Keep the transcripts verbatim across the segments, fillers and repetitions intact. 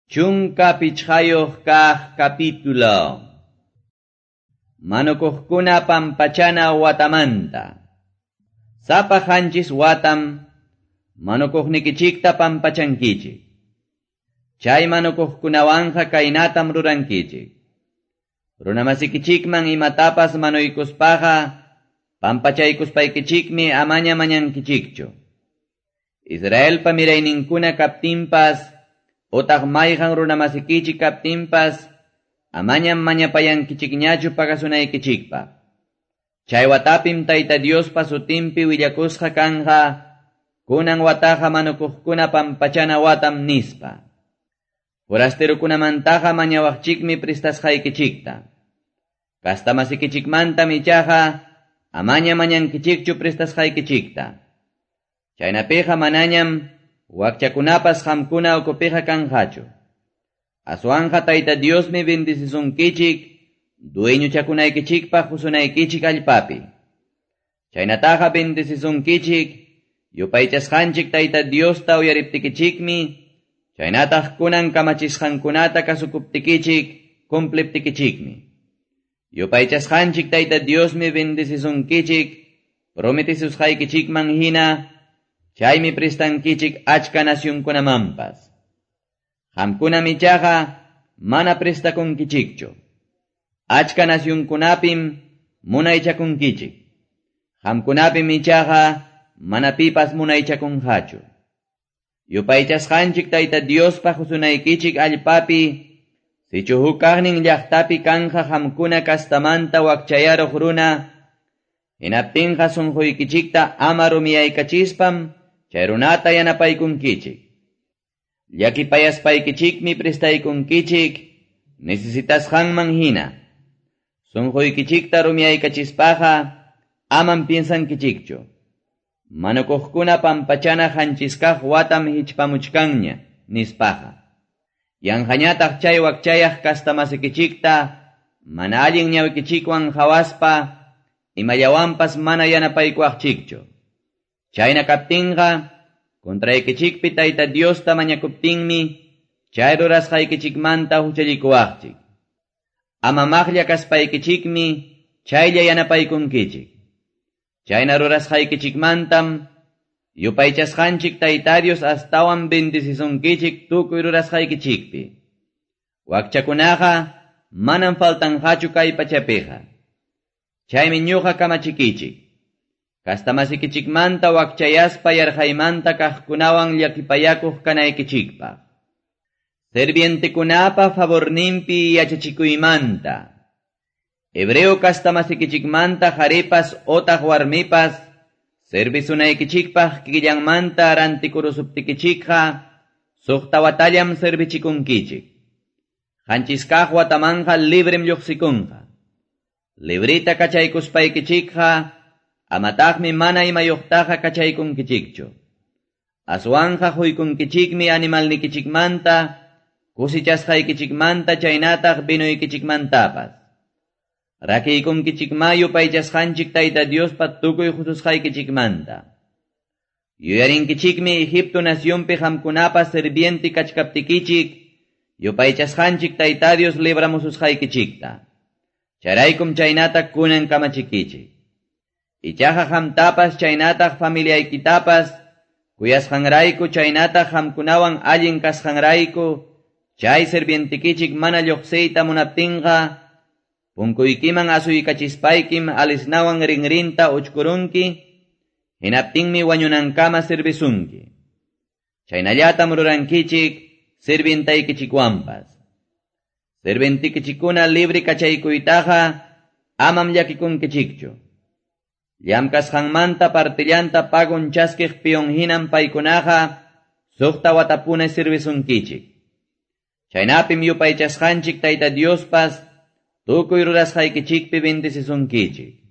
Chunka pichhayoq kaq capítulo. Manukuqkuna pampachana watamanta. Sapa hanchis watam manukuqnikichikta pampachankichik. Chay manukuqkunawanja kaynatam rurankichik. Runamasikichikman imatapas manuykuspaqa pampachaykuspaykichikmi amaña mañankichikchu. Israel pamirayninkuna kaptinpas otaq mayqan runamasikichik kaptinpas amañam mañapayankichikñachu pagasunaykichikpaq. Chay watapim Tayta Diospa sutinpi willakusqa kanja kunan wataqa manukuqkuna pampachana watam nispa. Forasterukunamantaqa mañawaqchikmi pristasqaykichikta. Kastamasikichikmanta michaqa amaña mañankichikchu pristasqaykichikta. Chaynapiqa manañam wakchakunapas qamkuna ukupiqa kanqachu. Aswanja Tayta Diosmi bendicisunkichik dueñuchakunaykichikpaq husunaykichik allpapi. Chaynataqa bendicisunkichik yupaychasqanchik Tayta Diosta uyariptikichikmi, chaynataq kunan kamachisqankunata kasukuptikichik cumpliptikichikmi. Yupaychasqanchik Tayta Diosmi bendicisunkichik prometisusqaykichikman hina, chaymi prestankichik achka nasyunkunamanpas. Qamkuna michaqa mana prestakunkichikchu. Achka nasyunkunapim munaychakunkichik. Qamkunapi michaqa mana pipas munaychakunqachu. Yupaychasqanchik Tayta Diospa husunaykichik allpapi, sichuhukaqnin llaqtapi kanja qamkuna kastamanta wakchayaruq runa, hinaptinqa sunquykichikta ama rumiyaykachispan chay runata yanapaykunkichik. Llakipayaspaykichismi prestaykunkichik necesitasqanman hina. Sunquykichikta rumiyaykachispaqa aman piensankichikchu. Manukuqkuna pampachana hanchiskaq watam hichpamuchkanña nispaqa. Yanqañataq chay wakchayaq kastamasikichikta mana allin ñawikichikwan hawaspa imallawanpas mana yanapaykuaqchikchu. Chayna kaptinqa kontraykichikpi Tayta Diosta mañakuptinmi chay rurasqaykichikmanta huchallikuwaqchik. Ama maqlla kaspaykichikmi chaylla yanapaykunkichik. Chayna rurasqaykichikmantam yupaychasqanchik Tayta Dios astawan bendicisunkichik tukuy rurasqaykichikpi. Wakchakunaqa manam faltanqachu kay pachapiqa. Chaymi ñuqa kamachikichik. Kastamasikichikmanta wakchayaspa yarhaymanta kaqkunawan llakipayakuq kanaykichikpaq. Servientekunapa favorninpi yachachikuymanta. Hebreo kastamasikichikmanta qharipas otaq warmipas servisunaykichikpaq killanmanta rantikurusuptikichikqa suqta watallam servichikunkichik. Hanchiskaq watamanqa librem lluqsikunqa. Librita kachaykuspaykichikqa amataqmi mana imayuqtaqa kachaykunkichikchu. Aswanja huykunkichikmi animalnikichikmanta, kusichasqaykichikmanta chaynataq binuykichikmantapas. Rakiykunkichikma yupaychasqanchik Tayta Diospa tukuy hususqaykichikmanta. Yuyarinkichikmi Egipto nasyunpi qamkunapas servienti kachkaptikichik, yupaychasqanchik Tayta Dios libramususqaykichikta. Charaykum chaynataq kunan kamachikichik. Ichaqa qamtapas chaynataq familiaykitapas kuyasqanrayku chaynataq qamkunawan allin kasqanrayku chay servientikichik mana lluqsiyta munaptinqa punkuykiman asuykachispaykim alisnawan rinrinta uchkurunki, hinaptinmi wañunankama servisunki. Chaynallatam rurankichik sirvientaykichikwanpas. Sirvientikichikuna libre kachaykuytaqa amam llakikunkichikchu. Llamkasqanmanta partillanta pagun chaskiq piyonhinan paykunaqa suqta watapuna servisunkichik. Chaynapim yupaychasqanchik Tayta Diospas tukuy rurasqaykichikpi bendicisunkichik.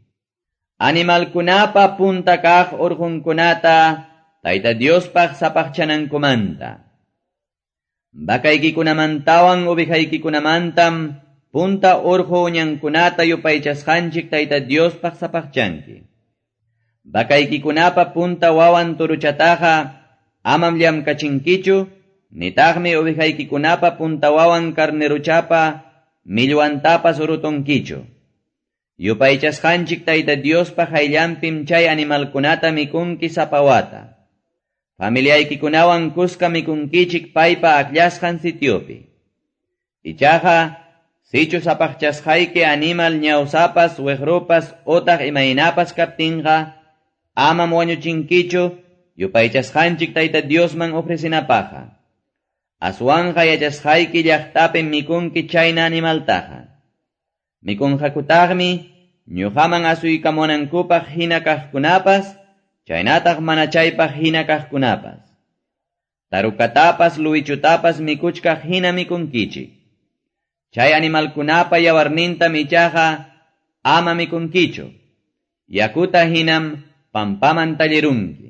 Animalkunapa punta kaq urqunkunata Tayta Diospaq sapaqchanankumanta. Bakaykikunamantawan ubijaykicunamantam punta urqu uñankunata yupaychasqanchik Tayta Diospaq sapaqchanki. Bakaykikunapa punta wawan turuchataqa amam llamkachinkichu, nitaqmi ovejaykikunapa puntawawan carneruchapa millwantapas urutonkichu. Yupaychasqanchik Tayta Diospa hayllanpim chay animalkunata mikunki sapawata. Familiaykikunawan kuska mikunkichik paypa akllashqan sitiopi. Ichaqa, sichu sapaqchasqayki animal ñawsapas, wejrupas, otaq imaynapas kaptinqa, amam wañuchinkichu, yupaychasqanchik Tayta Diosman ofrecinapaqa. Aswanqa yachasqayki llaqtapi mikunki chayna animaltaqa. Mikunqakutaqmi, ñuqaman asuykamunankupaq hina kaqkunapas, chaynataq mana chaypaq hina kaqkunapas. Tarukatapas luichutapas mikuchkaq hina mikunkichik. Chay animalkunapa yawarninta michaqa ama mikunkichu. Yakuta hinam pampaman tallerunki.